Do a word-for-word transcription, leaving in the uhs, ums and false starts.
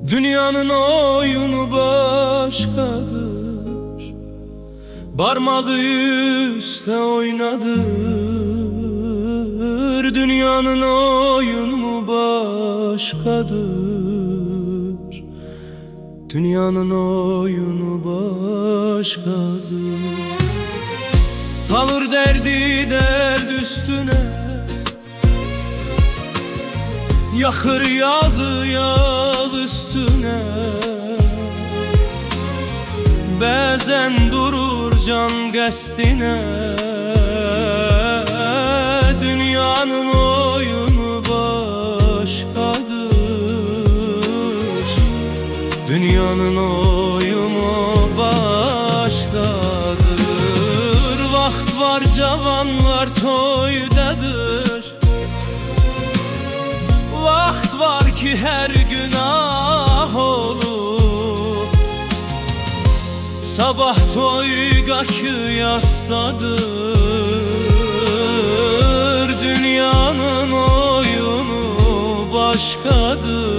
Dünyanın oyunu başkadır, barmağı üstte oynadır. Dünyanın oyunu başkadır, dünyanın oyunu başkadır. Salır derdi derd üstüne, yakır yağı yağ üstüne. Bəzən durur can qəsdinə. Dünyanın oyunu başqadır, dünyanın oyunu başqadır. Vaxt var, cavanlar toydadır. Vaxt var ki hər günah olur. Sabah toy qakı yasdadır. Dünyanın oyunu başqadır,